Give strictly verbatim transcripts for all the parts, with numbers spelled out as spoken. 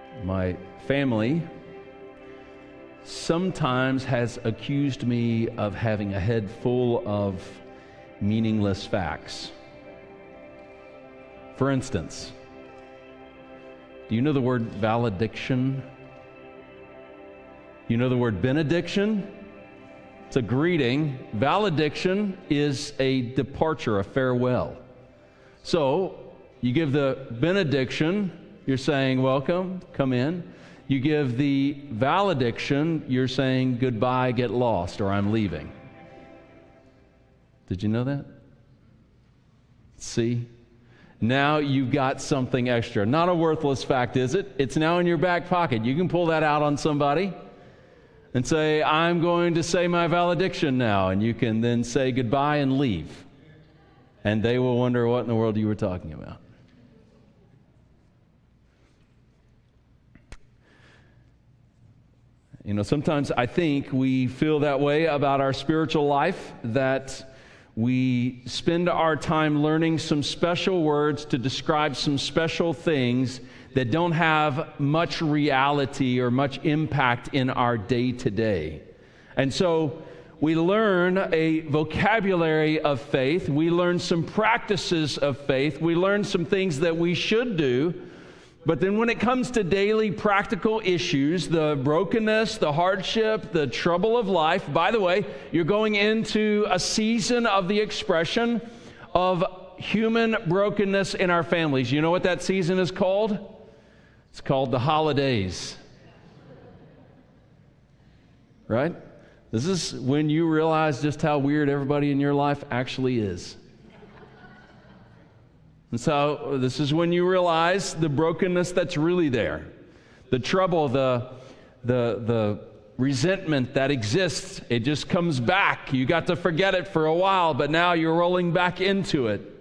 My family sometimes has accused me of having a head full of meaningless facts. For instance, do you know the word valediction? You know the word benediction? It's a greeting. Valediction is a departure, a farewell. So, you give the benediction, you're saying, welcome, come in. You give the valediction, you're saying, goodbye, get lost, or I'm leaving. Did you know that? See? Now you've got something extra. Not a worthless fact, is it? It's now in your back pocket. You can pull that out on somebody and say, I'm going to say my valediction now, and you can then say goodbye and leave. And they will wonder what in the world you were talking about. You know, sometimes I think we feel that way about our spiritual life, that we spend our time learning some special words to describe some special things that don't have much reality or much impact in our day-to-day. And so we learn a vocabulary of faith, we learn some practices of faith, we learn some things that we should do. But then when it comes to daily practical issues, the brokenness, the hardship, the trouble of life, by the way, you're going into a season of the expression of human brokenness in our families. You know what that season is called? It's called the holidays. Right? This is when you realize just how weird everybody in your life actually is. And so this is when you realize the brokenness that's really there, the trouble, the, the, the resentment that exists. It just comes back. You got to forget it for a while, but now you're rolling back into it.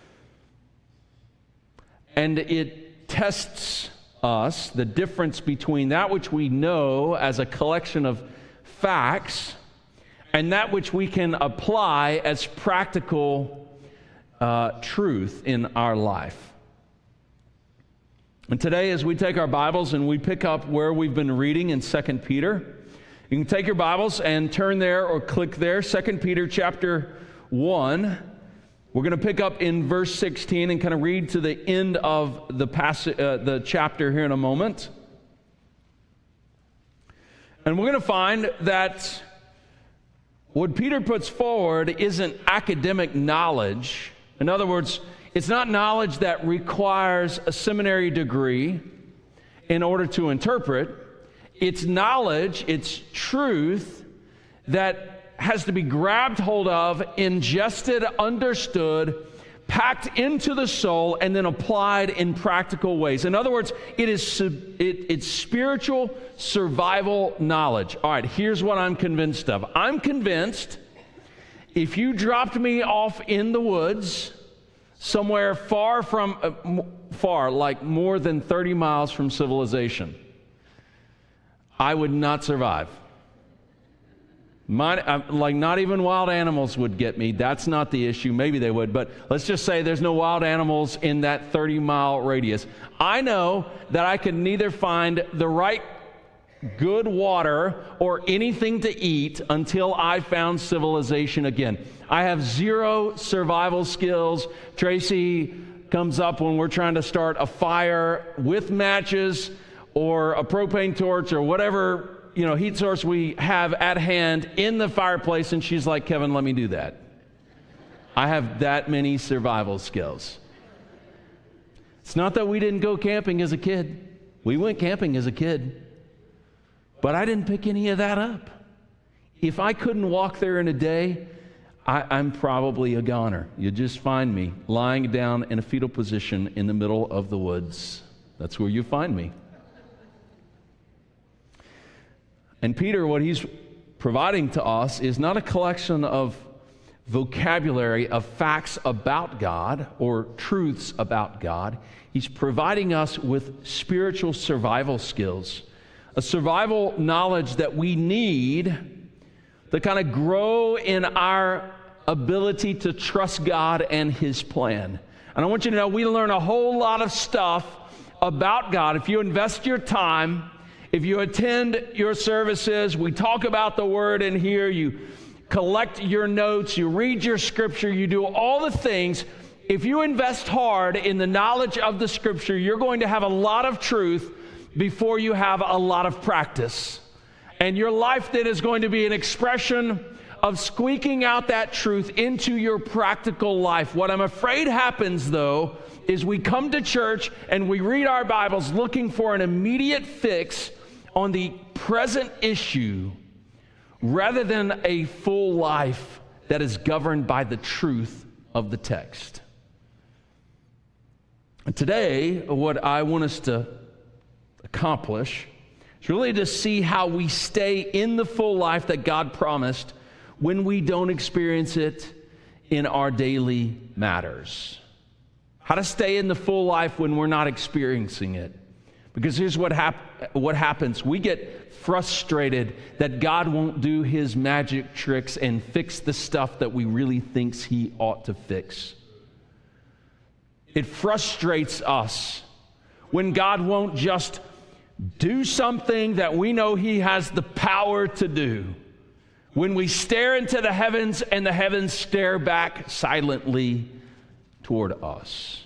And it tests us, the difference between that which we know as a collection of facts and that which we can apply as practical Uh, truth in our life. And today, as we take our Bibles and we pick up where we've been reading in Second Peter, you can take your Bibles and turn there or click there, Second Peter chapter one. We're going to pick up in verse sixteen and kind of read to the end of the passage, uh, the chapter here in a moment. And we're going to find that what Peter puts forward isn't academic knowledge. In other words, it's not knowledge that requires a seminary degree in order to interpret. It's knowledge, it's truth that has to be grabbed hold of, ingested, understood, packed into the soul, and then applied in practical ways. In other words, it is it, it's spiritual survival knowledge. All right, here's what I'm convinced of. I'm convinced if you dropped me off in the woods, somewhere far from, uh, far, like more than thirty miles from civilization, I would not survive. My, uh, like not even wild animals would get me. That's not the issue. Maybe they would, but let's just say there's no wild animals in that thirty mile radius. I know that I could neither find the right good water or anything to eat until I found civilization again. I have zero survival skills. Tracy comes up when we're trying to start a fire with matches or a propane torch or whatever, you know, heat source we have at hand in the fireplace, and she's like, Kevin, let me do that. I have that many survival skills. It's not that we didn't go camping as a kid. We went camping as a kid. But I didn't pick any of that up. If I couldn't walk there in a day, I, I'm probably a goner. You'd just find me lying down in a fetal position in the middle of the woods. That's where you find me. And Peter, what he's providing to us is not a collection of vocabulary of facts about God or truths about God. He's providing us with spiritual survival skills. A survival knowledge that we need to kind of grow in our ability to trust God and His plan. And I want you to know we learn a whole lot of stuff about God, if you invest your time, if you attend your services, we talk about the Word in here, you collect your notes, you read your Scripture, you do all the things. If you invest hard in the knowledge of the Scripture, you're going to have a lot of truth before you have a lot of practice. And your life then is going to be an expression of squeaking out that truth into your practical life. What I'm afraid happens, though, is we come to church and we read our Bibles looking for an immediate fix on the present issue rather than a full life that is governed by the truth of the text. And today, what I want us to accomplish is really to see how we stay in the full life that God promised when we don't experience it in our daily matters. How to stay in the full life when we're not experiencing it. Because here's what, hap- what happens. We get frustrated that God won't do His magic tricks and fix the stuff that we really think He ought to fix. It frustrates us when God won't just do something that we know He has the power to do. When we stare into the heavens and the heavens stare back silently toward us.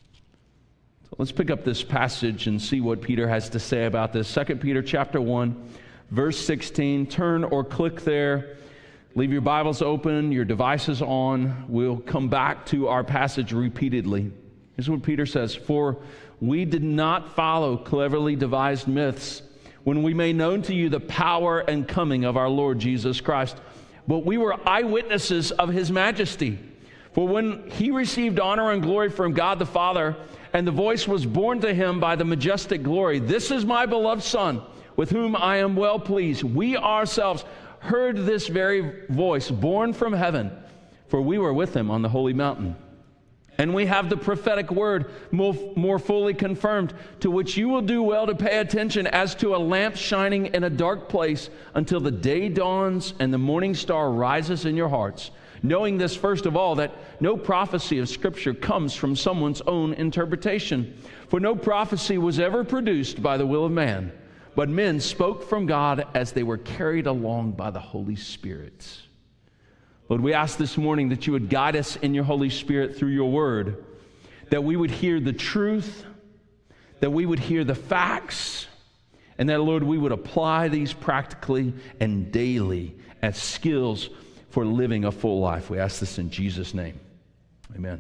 So let's pick up this passage and see what Peter has to say about this. Second Peter chapter one, verse sixteen. Turn or click there. Leave your Bibles open, your devices on. We'll come back to our passage repeatedly. Here's what Peter says. For we did not follow cleverly devised myths when we made known to you the power and coming of our Lord Jesus Christ. But we were eyewitnesses of His majesty. For when He received honor and glory from God the Father, and the voice was borne to Him by the majestic glory, "This is my beloved Son, with whom I am well pleased." We ourselves heard this very voice borne from heaven, for we were with Him on the holy mountain. And we have the prophetic word more, more fully confirmed, to which you will do well to pay attention as to a lamp shining in a dark place until the day dawns and the morning star rises in your hearts. Knowing this, first of all, that no prophecy of Scripture comes from someone's own interpretation. For no prophecy was ever produced by the will of man, but men spoke from God as they were carried along by the Holy Spirit. Lord, we ask this morning that you would guide us in your Holy Spirit through your word, that we would hear the truth, that we would hear the facts, and that, Lord, we would apply these practically and daily as skills for living a full life. We ask this in Jesus' name. Amen.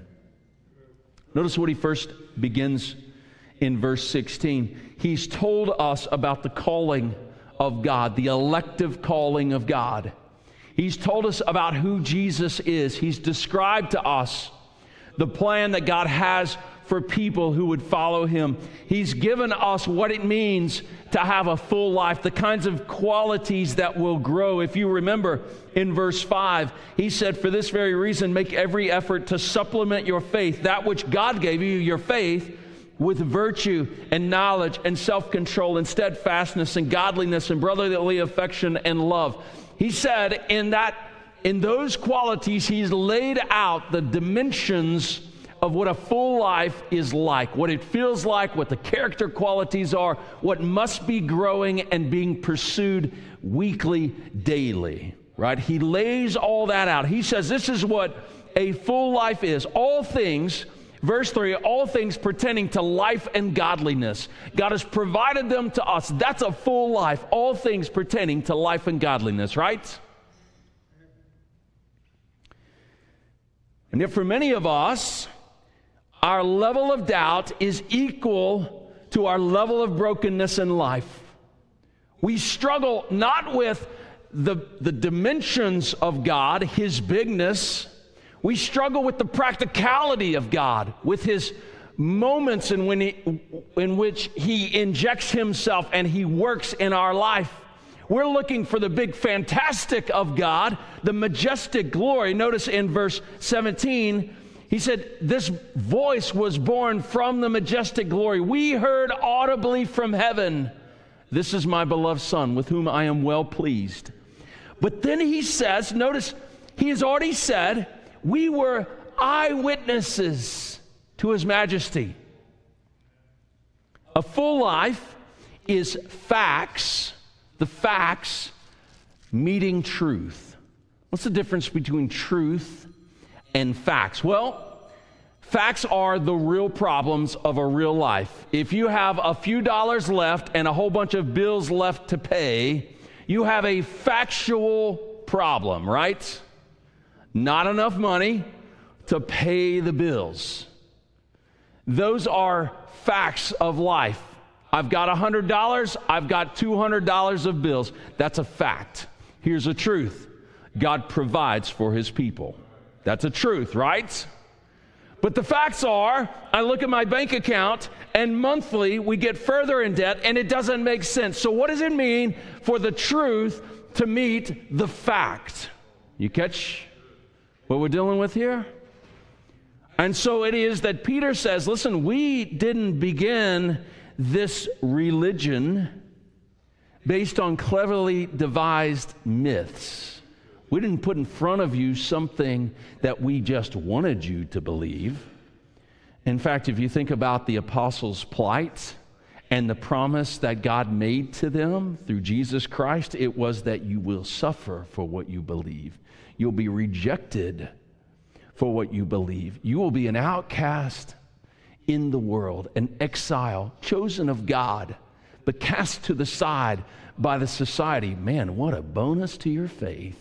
Notice what he first begins in verse sixteen. He's told us about the calling of God, the elective calling of God. He's told us about who Jesus is. He's described to us the plan that God has for people who would follow Him. He's given us what it means to have a full life, the kinds of qualities that will grow. If you remember in verse five, he said, for this very reason, make every effort to supplement your faith, that which God gave you, your faith, with virtue and knowledge and self-control and steadfastness and godliness and brotherly affection and love. He said in that, in those qualities, he's laid out the dimensions of what a full life is like, what it feels like, what the character qualities are, what must be growing and being pursued weekly, daily, right? He lays all that out. He says this is what a full life is. All things, verse three, all things pertaining to life and godliness. God has provided them to us. That's a full life. All things pertaining to life and godliness, right? And yet for many of us, our level of doubt is equal to our level of brokenness in life. We struggle not with the, the dimensions of God, His bigness. We struggle with the practicality of God, with His moments in, when he, in which He injects Himself and He works in our life. We're looking for the big fantastic of God, the majestic glory. Notice in verse seventeen, he said, this voice was born from the majestic glory. We heard audibly from heaven, this is my beloved Son, with whom I am well pleased. But then he says, notice, he has already said, we were eyewitnesses to His majesty. A full life is facts, the facts meeting truth. What's the difference between truth and facts? Well, facts are the real problems of a real life. If you have a few dollars left and a whole bunch of bills left to pay, you have a factual problem, right? Not enough money to pay the bills. Those are facts of life. I've got one hundred dollars, I've got two hundred dollars of bills. That's a fact. Here's a truth. God provides for his people. That's a truth, right? But the facts are, I look at my bank account, and monthly we get further in debt, and it doesn't make sense. So what does it mean for the truth to meet the fact? You catch what we're dealing with here? And so it is that Peter says, listen, we didn't begin this religion based on cleverly devised myths. We didn't put in front of you something that we just wanted you to believe. In fact, if you think about the apostles' plight and the promise that God made to them through Jesus Christ, it was that you will suffer for what you believe. You'll be rejected for what you believe. You will be an outcast in the world, an exile, chosen of God, but cast to the side by the society. Man, what a bonus to your faith.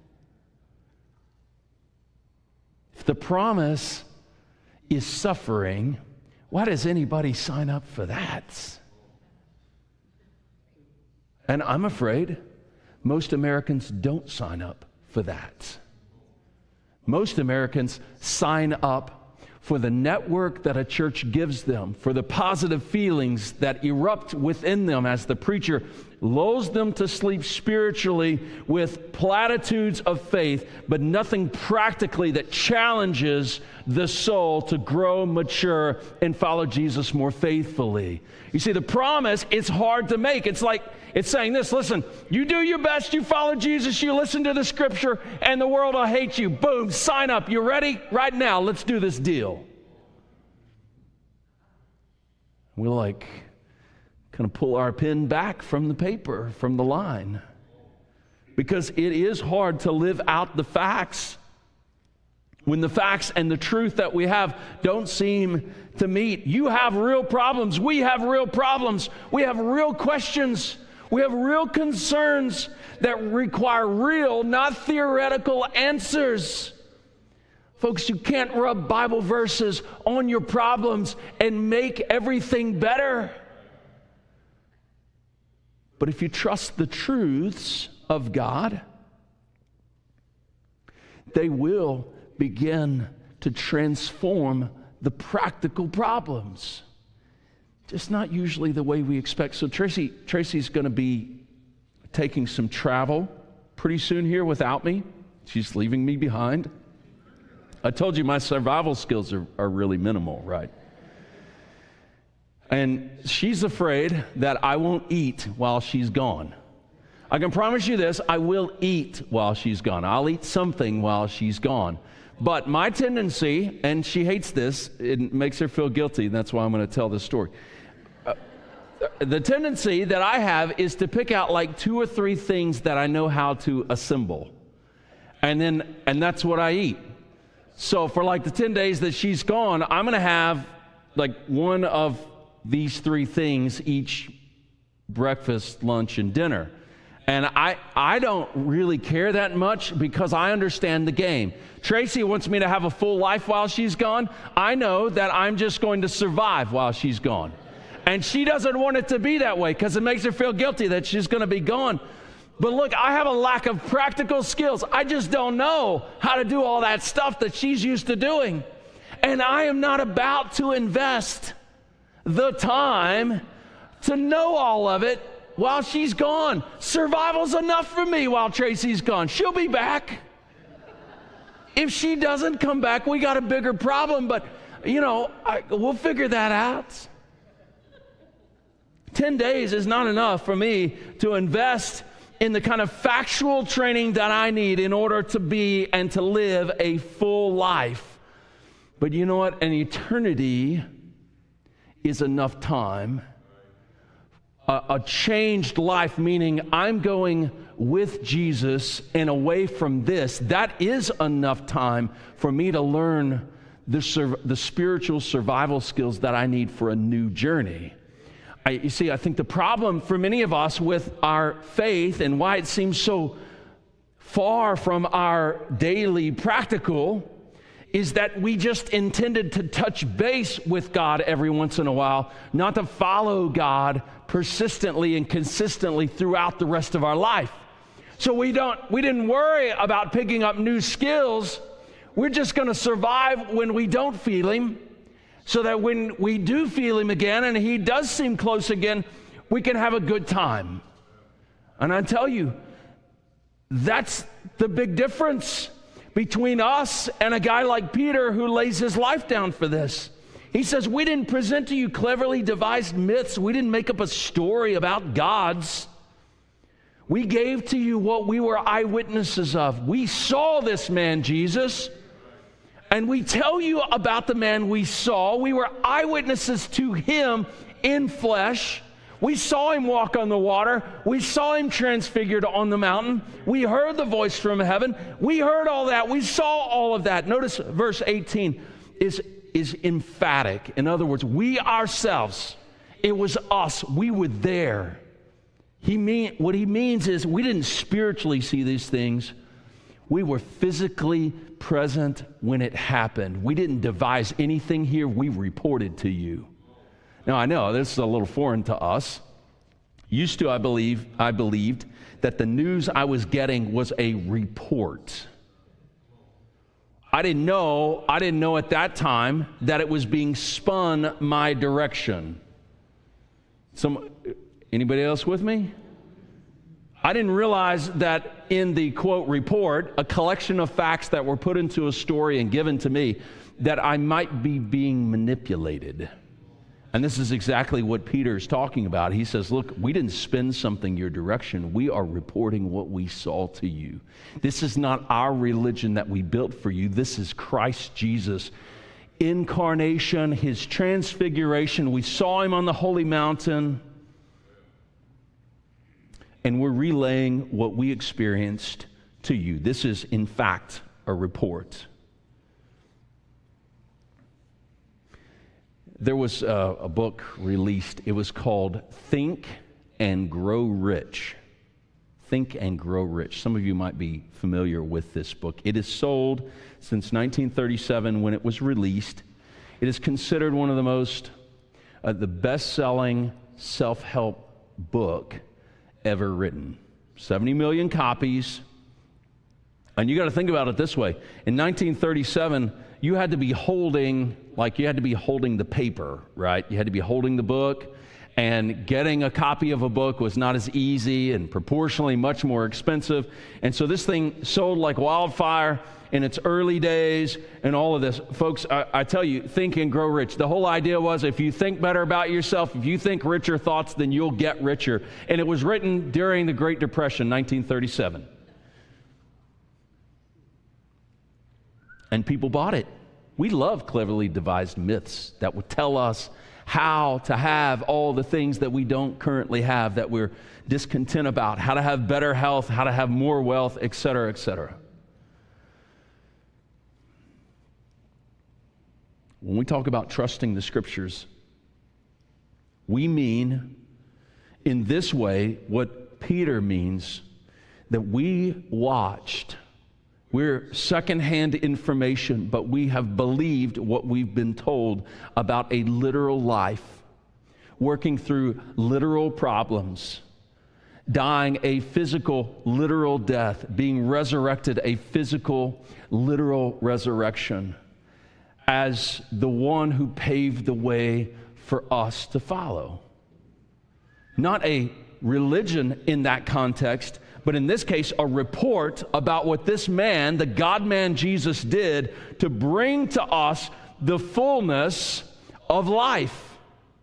If the promise is suffering, why does anybody sign up for that? And I'm afraid most Americans don't sign up for that. Most Americans sign up for the network that a church gives them, for the positive feelings that erupt within them as the preacher lulls them to sleep spiritually with platitudes of faith, but nothing practically that challenges the soul to grow, mature, and follow Jesus more faithfully. You see, the promise is hard to make. It's like, it's saying this, listen, you do your best, you follow Jesus, you listen to the scripture, and the world will hate you. Boom, sign up. You ready? Right now, let's do this deal. We'll like kind of pull our pen back from the paper, from the line, because it is hard to live out the facts when the facts and the truth that we have don't seem to meet. You have real problems. We have real problems. We have real questions. We have real concerns that require real, not theoretical answers. Folks, you can't rub Bible verses on your problems and make everything better. But if you trust the truths of God, they will begin to transform the practical problems. Just not usually the way we expect. So Tracy, Tracy's going to be taking some travel pretty soon here without me. She's leaving me behind. I told you my survival skills are, are really minimal, right? And she's afraid that I won't eat while she's gone. I can promise you this, I will eat while she's gone. I'll eat something while she's gone. But my tendency, and she hates this, it makes her feel guilty, and that's why I'm going to tell this story. Uh, the tendency that I have is to pick out like two or three things that I know how to assemble. And then, and that's what I eat. So for like the ten days that she's gone, I'm going to have like one of these three things each breakfast, lunch, and dinner. And I, I don't really care that much because I understand the game. Tracy wants me to have a full life while she's gone. I know that I'm just going to survive while she's gone. And she doesn't want it to be that way because it makes her feel guilty that she's going to be gone. But look, I have a lack of practical skills. I just don't know how to do all that stuff that she's used to doing. And I am not about to invest the time to know all of it while she's gone. Survival's enough for me while Tracy's gone. She'll be back. If she doesn't come back, we got a bigger problem, but, you know, I, we'll figure that out. Ten days is not enough for me to invest in the kind of factual training that I need in order to be and to live a full life. But you know what? An eternity is enough time a, a changed life, meaning I'm going with Jesus and away from this, that is enough time for me to learn the, sur- the spiritual survival skills that I need for a new journey. I, you see, I think the problem for many of us with our faith and why it seems so far from our daily practical is that we just intended to touch base with God every once in a while, not to follow God persistently and consistently throughout the rest of our life. So we don't, we didn't worry about picking up new skills. We're just going to survive when we don't feel Him, so that when we do feel Him again and He does seem close again, we can have a good time. And I tell you, that's the big difference between us and a guy like Peter who lays his life down for this. He says, we didn't present to you cleverly devised myths. We didn't make up a story about gods. We gave to you what we were eyewitnesses of. We saw this man, Jesus, and we tell you about the man we saw. We were eyewitnesses to Him in flesh. We saw Him walk on the water. We saw Him transfigured on the mountain. We heard the voice from heaven. We heard all that. We saw all of that. Notice verse eighteen is, is emphatic. In other words, we ourselves, it was us. We were there. He mean, what he means is we didn't spiritually see these things. We were physically present when it happened. We didn't devise anything here. We reported to you. Now, I know this is a little foreign to us. Used to, I believe, I believed that the news I was getting was a report. I didn't know, I didn't know at that time that it was being spun my direction. Some, anybody else with me? I didn't realize that in the, quote, report, a collection of facts that were put into a story and given to me, that I might be being manipulated. And this is exactly what Peter's talking about. He says, look, we didn't spin something your direction. We are reporting what we saw to you. This is not our religion that we built for you. This is Christ Jesus. Incarnation, His transfiguration. We saw Him on the holy mountain. And we're relaying what we experienced to you. This is, in fact, a report. There was a, a book released. It was called Think and Grow Rich. Think and Grow Rich. Some of you might be familiar with this book. It is sold since nineteen thirty-seven when it was released. It is considered one of the most, uh, the best-selling self-help book ever written. seventy million copies. And you got to think about it this way. In nineteen thirty-seven, you had to be holding, like you had to be holding the paper, right? You had to be holding the book, and getting a copy of a book was not as easy and proportionally much more expensive. And so this thing sold like wildfire in its early days and all of this. Folks, I, I tell you, Think and Grow Rich. The whole idea was if you think better about yourself, if you think richer thoughts, then you'll get richer. And it was written during the Great Depression, nineteen thirty-seven. And people bought it. We love cleverly devised myths that would tell us how to have all the things that we don't currently have, that we're discontent about, how to have better health, how to have more wealth, et cetera, et cetera. When we talk about trusting the Scriptures, we mean in this way what Peter means, that we watched. We're secondhand information, but we have believed what we've been told about a literal life, working through literal problems, dying a physical, literal death, being resurrected a physical, literal resurrection, as the one who paved the way for us to follow. Not a religion in that context, but in this case, a report about what this man, the God-man Jesus, did to bring to us the fullness of life.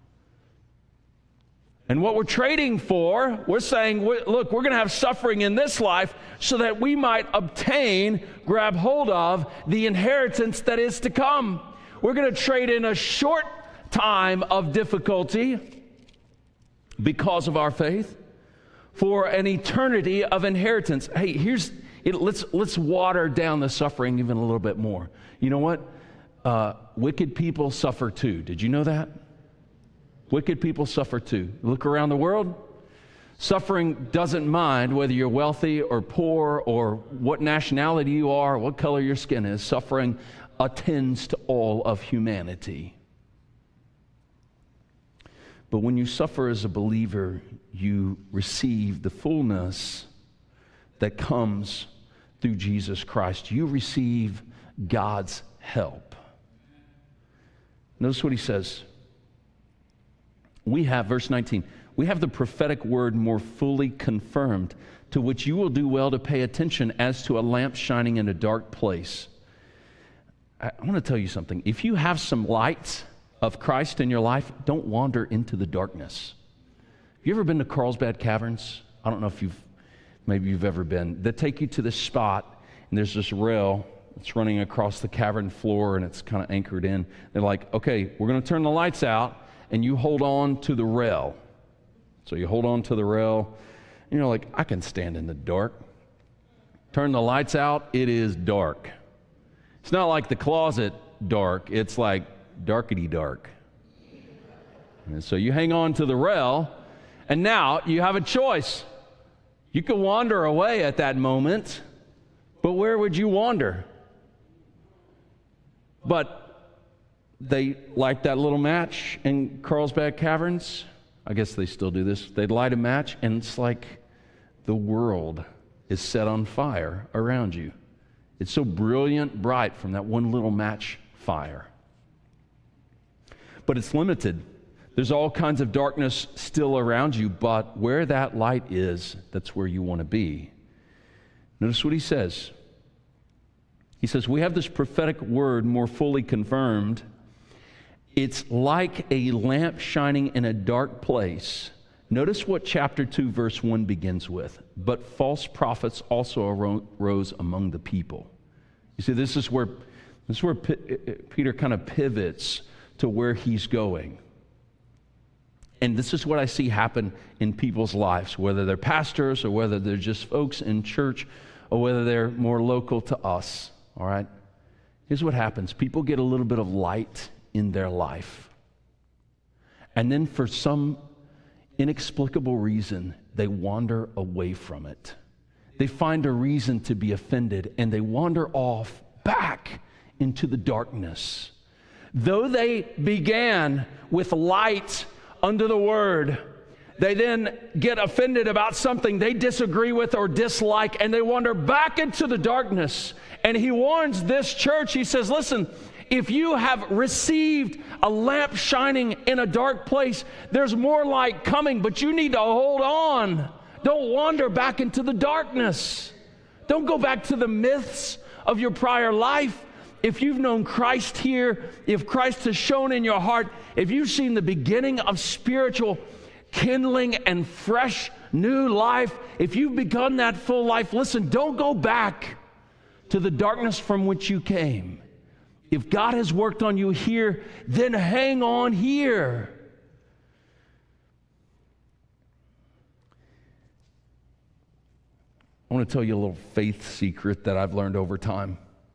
And what we're trading for, we're saying, look, we're going to have suffering in this life so that we might obtain, grab hold of, the inheritance that is to come. We're going to trade in a short time of difficulty, because of our faith for an eternity of inheritance. Hey, here's it. Let's let's water down the suffering even a little bit more. You know what? Uh, wicked people suffer too. Did you know that? Wicked people suffer too. Look around the world. Suffering doesn't mind whether you're wealthy or poor or what nationality you are, what color your skin is. Suffering attends to all of humanity. But when you suffer as a believer, you receive the fullness that comes through Jesus Christ. You receive God's help. Notice what he says. We have, verse nineteen, we have the prophetic word more fully confirmed, to which you will do well to pay attention as to a lamp shining in a dark place. I, I want to tell you something. If you have some lights of Christ in your life, don't wander into the darkness. Have you ever been to Carlsbad Caverns? I don't know if you've, maybe you've ever been. They take you to this spot, and there's this rail that's running across the cavern floor, and it's kind of anchored in. They're like, okay, we're going to turn the lights out, and you hold on to the rail. So you hold on to the rail, and you're like, I can stand in the dark. Turn the lights out, it is dark. It's not like the closet dark, it's like darkety dark. And so you hang on to the rail, and now you have a choice. You can wander away at that moment, but where would you wander? But they light that little match in Carlsbad Caverns. I guess they still do this. They light a match, and it's like the world is set on fire around you. It's so brilliant, bright from that one little match fire. But it's limited. There's all kinds of darkness still around you, but where that light is, that's where you want to be. Notice what he says. He says, we have this prophetic word more fully confirmed. It's like a lamp shining in a dark place. Notice what chapter two, verse one begins with. But false prophets also arose among the people. You see, this is where, this is where P- Peter kind of pivots to where he's going. And this is what I see happen in people's lives, whether they're pastors or whether they're just folks in church or whether they're more local to us, all right? Here's what happens. People get a little bit of light in their life. And then for some inexplicable reason, they wander away from it. They find a reason to be offended, and they wander off back into the darkness. Though they began with light under the Word, they then get offended about something they disagree with or dislike, and they wander back into the darkness. And he warns this church, he says, listen, if you have received a lamp shining in a dark place, there's more light coming, but you need to hold on. Don't wander back into the darkness. Don't go back to the myths of your prior life. If you've known Christ here, if Christ has shone in your heart, if you've seen the beginning of spiritual kindling and fresh new life, if you've begun that full life, listen, don't go back to the darkness from which you came. If God has worked on you here, then hang on here. I want to tell you a little faith secret that I've learned over time.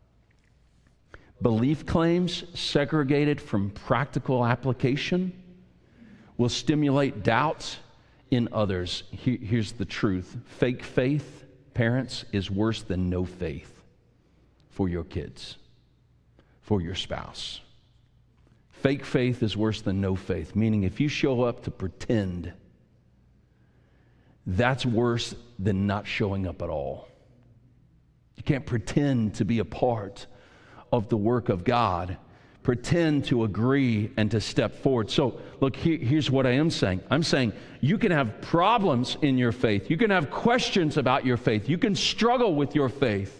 Belief claims segregated from practical application will stimulate doubts in others. Here's the truth. Fake faith, parents, is worse than no faith for your kids, for your spouse. Fake faith is worse than no faith, meaning if you show up to pretend, that's worse than not showing up at all. You can't pretend to be a part of the work of God, pretend to agree and to step forward. So, look, here, here's what I am saying. I'm saying you can have problems in your faith. You can have questions about your faith. You can struggle with your faith.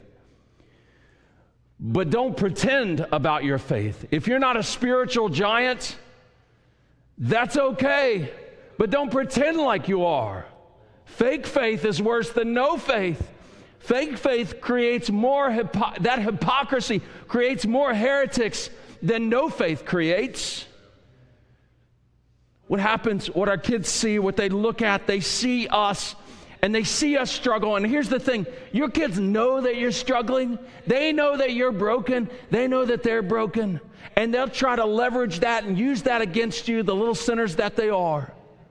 But don't pretend about your faith. If you're not a spiritual giant, that's okay. But don't pretend like you are. Fake faith is worse than no faith. Fake faith creates more, hypo- that hypocrisy creates more heretics than no faith creates. What happens, what our kids see, what they look at, they see us, and they see us struggle. And here's the thing, your kids know that you're struggling. They know that you're broken. They know that they're broken. And they'll try to leverage that and use that against you, the little sinners that they are.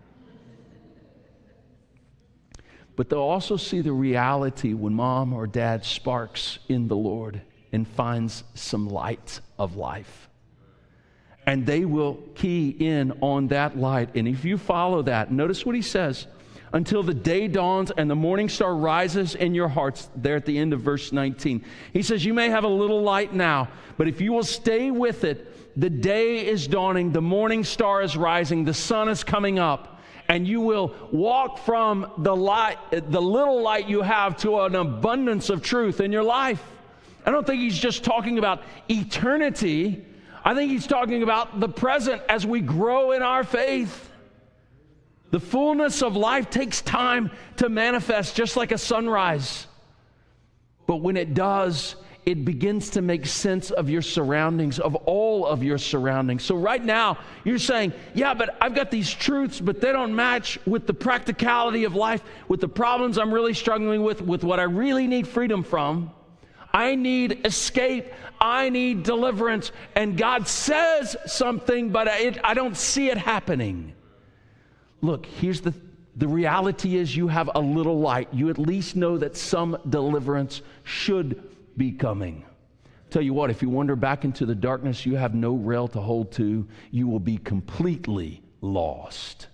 But they'll also see the reality when mom or dad sparks in the Lord and finds some light of life. And they will key in on that light. And if you follow that, notice what he says. Until the day dawns and the morning star rises in your hearts, there at the end of verse nineteen. He says, you may have a little light now, but if you will stay with it, the day is dawning, the morning star is rising, the sun is coming up, and you will walk from the light, the little light you have, to an abundance of truth in your life. I don't think he's just talking about eternity. I think he's talking about the present as we grow in our faith. The fullness of life takes time to manifest, just like a sunrise. But when it does, it begins to make sense of your surroundings, of all of your surroundings. So right now, you're saying, yeah, but I've got these truths, but they don't match with the practicality of life, with the problems I'm really struggling with, with what I really need freedom from. I need escape. I need deliverance. And God says something, but it, I don't see it happening. Look, here's the, the reality is you have a little light. You at least know that some deliverance should be coming. Tell you what, if you wander back into the darkness, you have no rail to hold to. You will be completely lost.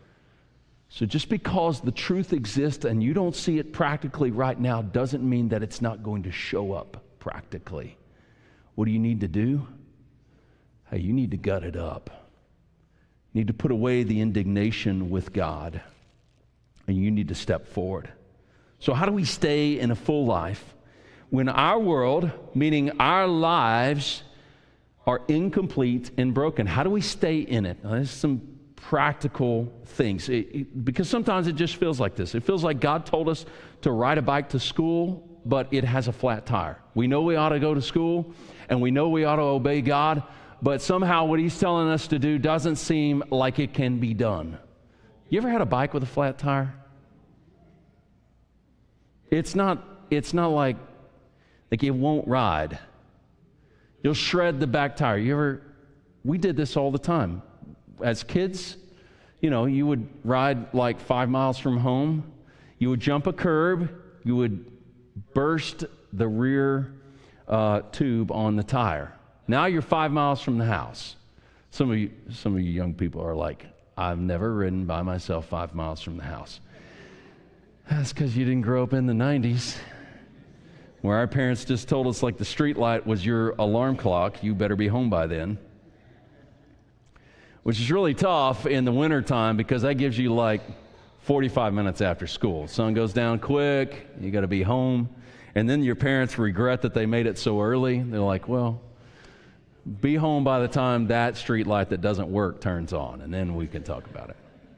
So just because the truth exists and you don't see it practically right now doesn't mean that it's not going to show up practically. What do you need to do? Hey, you need to gut it up. You need to put away the indignation with God, and you need to step forward. So how do we stay in a full life when our world, meaning our lives, are incomplete and broken? How do we stay in it? Now, there's some practical things, it, it, because sometimes it just feels like this. It feels like God told us to ride a bike to school, but it has a flat tire. We know we ought to go to school, and we know we ought to obey God, but somehow what he's telling us to do doesn't seem like it can be done. You ever had a bike with a flat tire? It's not, it's not like, like it won't ride. You'll shred the back tire. You ever, we did this all the time. As kids, you know, you would ride like five miles from home. You would jump a curb. You would burst the rear uh, tube on the tire. Now you're five miles from the house. Some of you, some of you young people are like, I've never ridden by myself five miles from the house. That's because you didn't grow up in the nineties, where our parents just told us like the street light was your alarm clock. You better be home by then. Which is really tough in the wintertime because that gives you like forty-five minutes after school. Sun goes down quick, you got to be home. And then your parents regret that they made it so early. They're like, well, be home by the time that street light that doesn't work turns on, and then we can talk about it.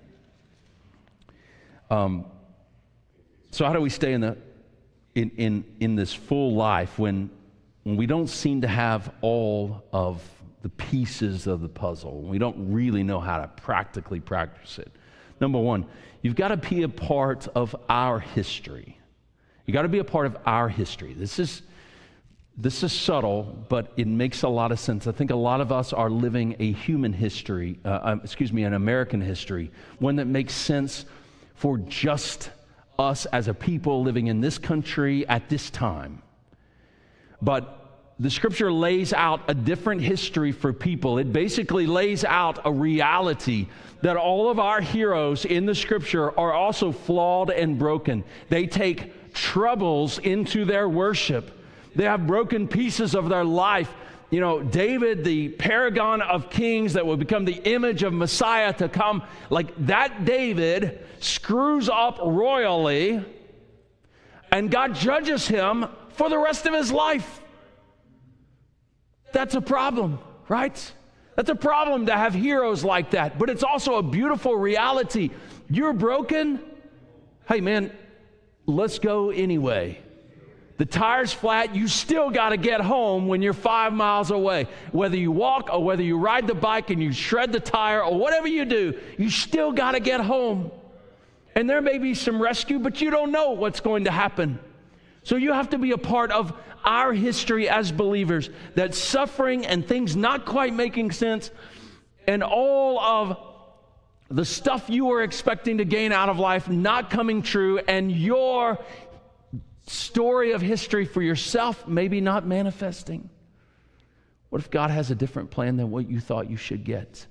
Um, so how do we stay in the in in in this full life when when we don't seem to have all of the pieces of the puzzle? We don't really know how to practically practice it. Number one, you've got to be a part of our history. You got to be a part of our history. This is This is subtle, but it makes a lot of sense. I think a lot of us are living a human history, uh, um, excuse me, an American history, one that makes sense for just us as a people living in this country at this time. But the Scripture lays out a different history for people. It basically lays out a reality that all of our heroes in the Scripture are also flawed and broken. They take troubles into their worship. They have broken pieces of their life. You know, David, the paragon of kings that will become the image of Messiah to come, like that David screws up royally, and God judges him for the rest of his life. That's a problem, right? That's a problem to have heroes like that, but it's also a beautiful reality. You're broken? Hey man, let's go anyway. the tire's flat, you still got to get home when you're five miles away. Whether you walk or whether you ride the bike and you shred the tire or whatever you do, you still got to get home. And there may be some rescue, but you don't know what's going to happen. So you have to be a part of our history as believers, that suffering and things not quite making sense and all of the stuff you were expecting to gain out of life not coming true, and your story of history for yourself maybe not manifesting. What if God has a different plan than what you thought you should get?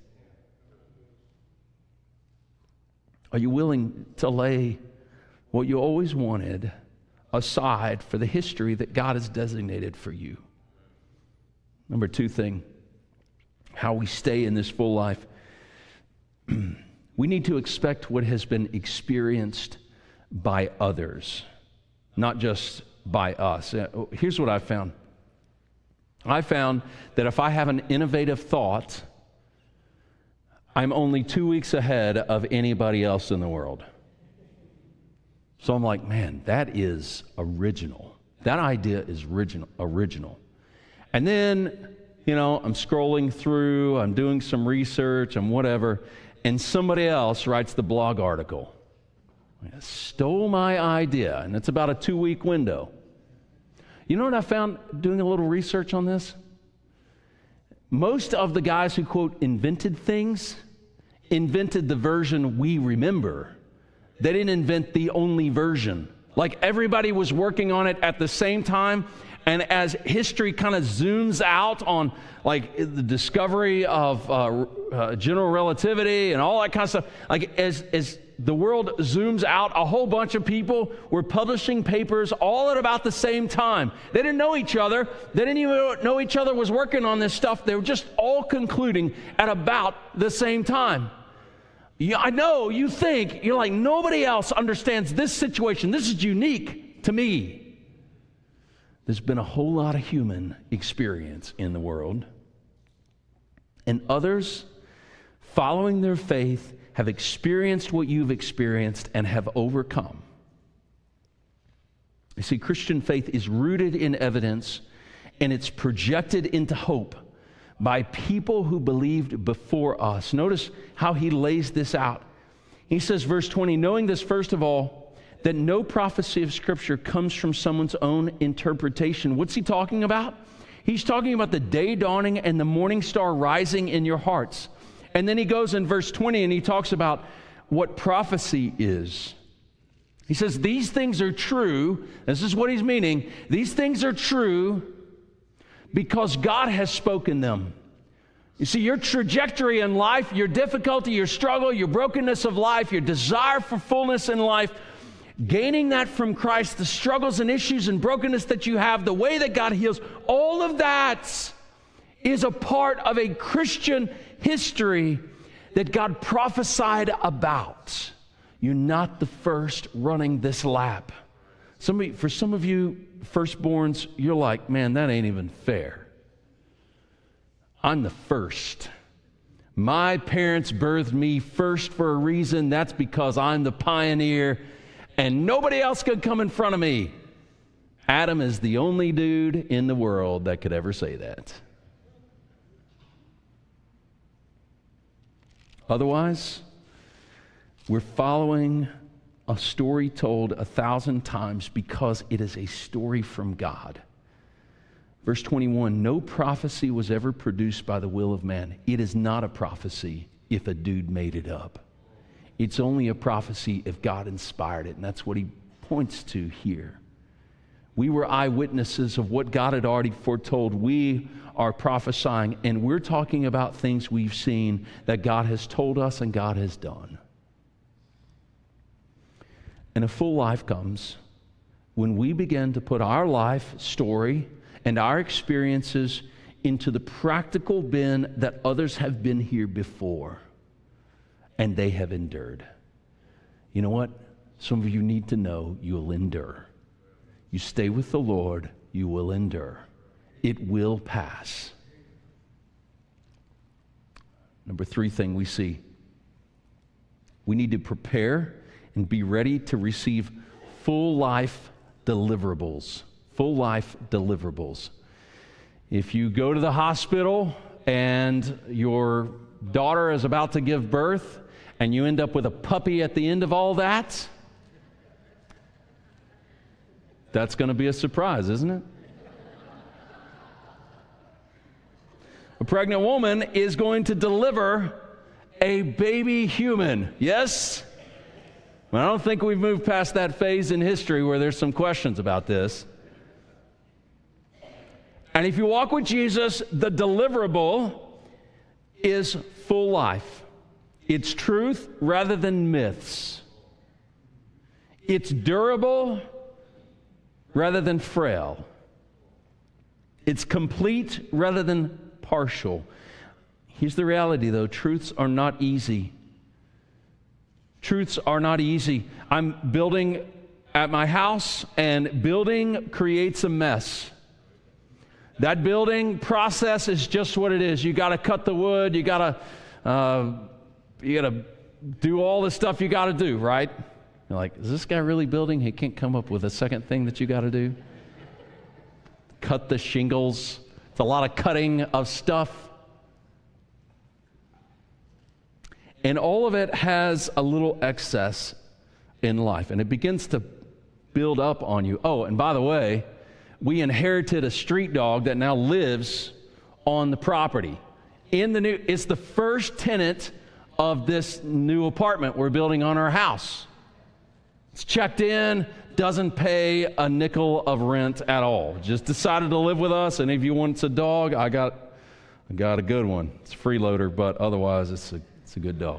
Are you willing to lay what you always wanted aside for the history that God has designated for you? Number two thing, how we stay in this full life. We need to expect what has been experienced by others, not just by us. Here's what I found. I found that if I have an innovative thought, I'm only two weeks ahead of anybody else in the world. So I'm like, man, that is original. That idea is original. original. And then, you know, I'm scrolling through, I'm doing some research and whatever, and somebody else writes the blog article. Stole my idea, and it's about a two-week window. You know what I found doing a little research on this? Most of the guys who, quote, invented things, invented the version we remember. They didn't invent the only version. Like everybody was working on it at the same time, and as history kind of zooms out on like the discovery of uh, uh, general relativity and all that kind of stuff, like as, as the world zooms out, a whole bunch of people were publishing papers all at about the same time. They didn't know each other. They didn't even know each other was working on this stuff. They were just all concluding at about the same time. Yeah, I know you think, you're like, nobody else understands this situation. This is unique to me. There's been a whole lot of human experience in the world. And others, following their faith, have experienced what you've experienced and have overcome. You see, Christian faith is rooted in evidence, and it's projected into hope by people who believed before us. Notice how he lays this out. He says, verse twenty, knowing this first of all, that no prophecy of Scripture comes from someone's own interpretation. What's he talking about? He's talking about the day dawning and the morning star rising in your hearts. And then he goes in verse twenty and he talks about what prophecy is. He says, these things are true. This is what he's meaning. These things are true because God has spoken them. You see, your trajectory in life, your difficulty, your struggle, your brokenness of life, your desire for fullness in life, gaining that from Christ, the struggles and issues and brokenness that you have, the way that God heals, all of that is a part of a Christian history that God prophesied about. You're not the first running this lap. Somebody, for some of you firstborns, you're like, man, that ain't even fair. I'm the first. My parents birthed me first for a reason. That's because I'm the pioneer, and nobody else could come in front of me. Adam is the only dude in the world that could ever say that. Otherwise, we're following a story told a thousand times because it is a story from God. Verse twenty-one, no prophecy was ever produced by the will of man. It is not a prophecy if a dude made it up. It's only a prophecy if God inspired it, and that's what he points to here. We were eyewitnesses of what God had already foretold. We are prophesying, and we're talking about things we've seen that God has told us and God has done. And a full life comes when we begin to put our life story and our experiences into the practical bin that others have been here before and they have endured. You know what? Some of you need to know you'll endure. You stay with the Lord, you will endure. It will pass. Number three thing we see, we need to prepare and be ready to receive full life deliverables. Full life deliverables. If you go to the hospital and your daughter is about to give birth and you end up with a puppy at the end of all that, that's going to be a surprise, isn't it? A pregnant woman is going to deliver a baby human. Yes? Well, I don't think we've moved past that phase in history where there's some questions about this. And if you walk with Jesus, the deliverable is full life. It's truth rather than myths. It's durable rather than frail. It's complete rather than partial. Here's the reality, though. Truths are not easy. Truths are not easy. I'm building at my house, and building creates a mess. That building process is just what it is. You got to cut the wood. You got to uh, you got to do all the stuff you got to do, right? You're like, is this guy really building? He can't come up with a second thing that you got to do. Cut the shingles. It's a lot of cutting of stuff. And all of it has a little excess in life, and it begins to build up on you. Oh, and by the way, we inherited a street dog that now lives on the property. In the new, it's the first tenant of this new apartment we're building on our house. It's checked in, doesn't pay a nickel of rent at all. Just decided to live with us, and if you want a dog, I got, I got a good one. It's a freeloader, but otherwise it's a, it's a good dog.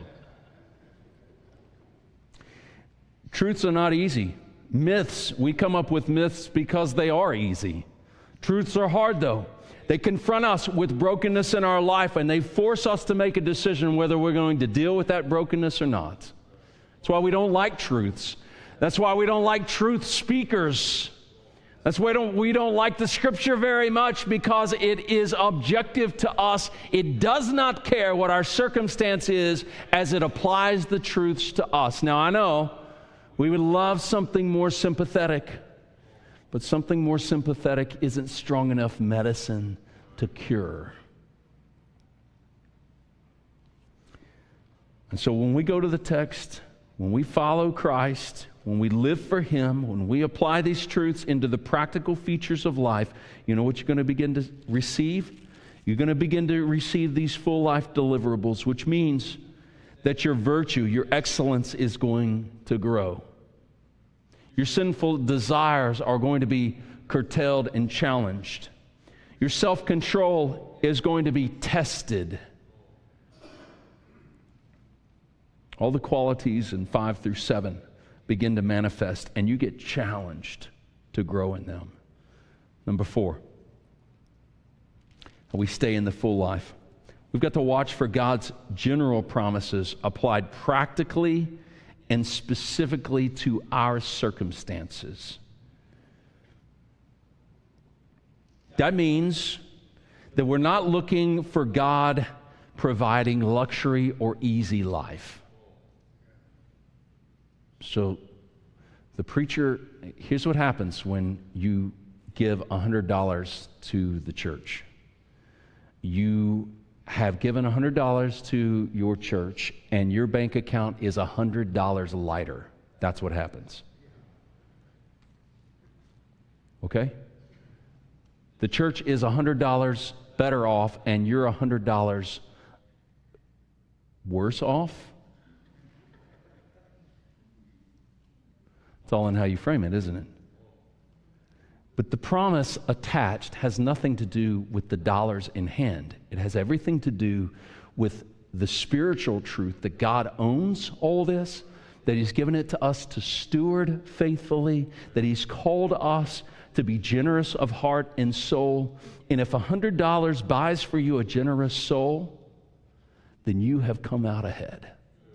Truths are not easy. Myths, we come up with myths because they are easy. Truths are hard, though. They confront us with brokenness in our life, and they force us to make a decision whether we're going to deal with that brokenness or not. That's why we don't like truths. That's why we don't like truth speakers. That's why we don't, we don't like the Scripture very much, because it is objective to us. It does not care what our circumstance is as it applies the truths to us. Now, I know we would love something more sympathetic, but something more sympathetic isn't strong enough medicine to cure. And so when we go to the text, when we follow Christ, when we live for Him, when we apply these truths into the practical features of life, you know what you're going to begin to receive? You're going to begin to receive these full life deliverables, which means that your virtue, your excellence is going to grow. Your sinful desires are going to be curtailed and challenged. Your self-control is going to be tested. All the qualities in five through seven begin to manifest, and you get challenged to grow in them. Number four, we stay in the full life. We've got to watch for God's general promises applied practically and specifically to our circumstances. That means that we're not looking for God providing luxury or easy life. So the preacher, here's what happens when you give one hundred dollars to the church. You have given one hundred dollars to your church, and your bank account is one hundred dollars lighter. That's what happens. Okay? The church is one hundred dollars better off, and you're one hundred dollars worse off. It's all in how you frame it, isn't it? But the promise attached has nothing to do with the dollars in hand. It has everything to do with the spiritual truth that God owns all this, that He's given it to us to steward faithfully, that He's called us to be generous of heart and soul. And if one hundred dollars buys for you a generous soul, then you have come out ahead.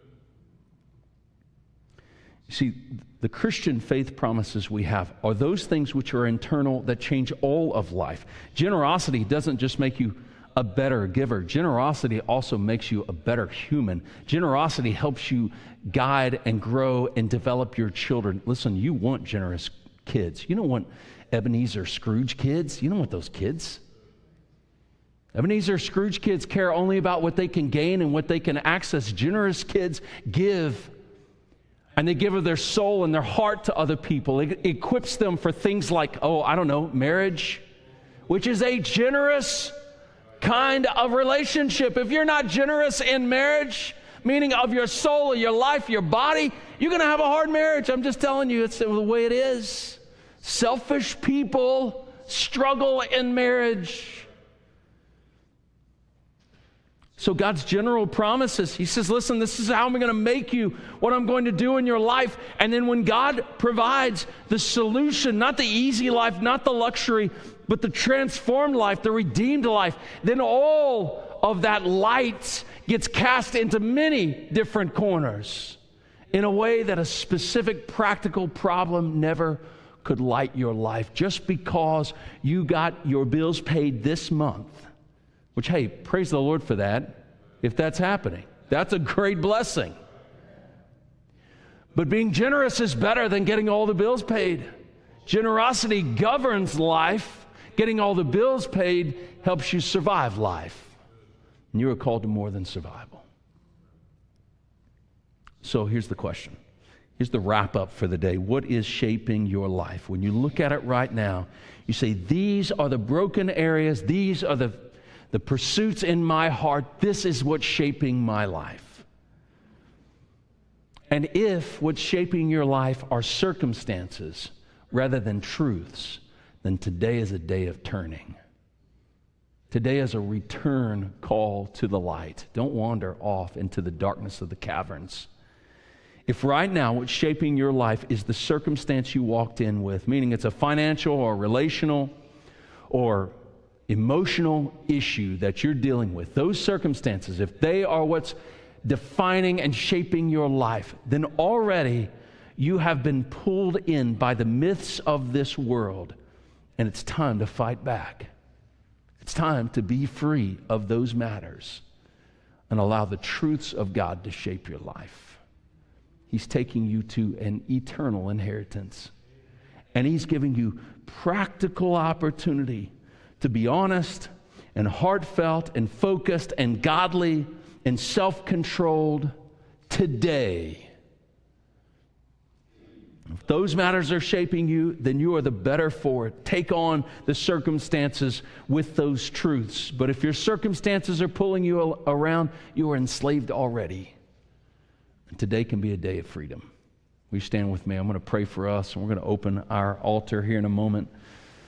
You see, the Christian faith promises we have are those things which are internal that change all of life. Generosity doesn't just make you a better giver. Generosity also makes you a better human. Generosity helps you guide and grow and develop your children. Listen, you want generous kids. You don't want Ebenezer Scrooge kids. You don't want those kids. Ebenezer Scrooge kids care only about what they can gain and what they can access. Generous kids give, and they give of their soul and their heart to other people. It equips them for things like, oh, I don't know, marriage, which is a generous kind of relationship. If you're not generous in marriage, meaning of your soul or your life, your body, you're going to have a hard marriage. I'm just telling you, it's the way it is. Selfish people struggle in marriage. So God's general promises, he says, listen, this is how I'm going to make you, what I'm going to do in your life. And then when God provides the solution, not the easy life, not the luxury, but the transformed life, the redeemed life, then all of that light gets cast into many different corners in a way that a specific practical problem never could light your life. Just because you got your bills paid this month, which, hey, praise the Lord for that, if that's happening. That's a great blessing. But being generous is better than getting all the bills paid. Generosity governs life. Getting all the bills paid helps you survive life. And you are called to more than survival. So here's the question. Here's the wrap up for the day. What is shaping your life? When you look at it right now, you say, these are the broken areas. These are the, the pursuits in my heart. This is what's shaping my life. And if what's shaping your life are circumstances rather than truths, then today is a day of turning. Today is a return call to the light. Don't wander off into the darkness of the caverns. If right now what's shaping your life is the circumstance you walked in with, meaning it's a financial or relational or emotional issue that you're dealing with, those circumstances, if they are what's defining and shaping your life, then already you have been pulled in by the myths of this world, and it's time to fight back. It's time to be free of those matters and allow the truths of God to shape your life. He's taking you to an eternal inheritance. And He's giving you practical opportunity to be honest and heartfelt and focused and godly and self-controlled today. If those matters are shaping you, then you are the better for it. Take on the circumstances with those truths. But if your circumstances are pulling you around, you are enslaved already. And today can be a day of freedom. Will you stand with me? I'm going to pray for us, and we're going to open our altar here in a moment.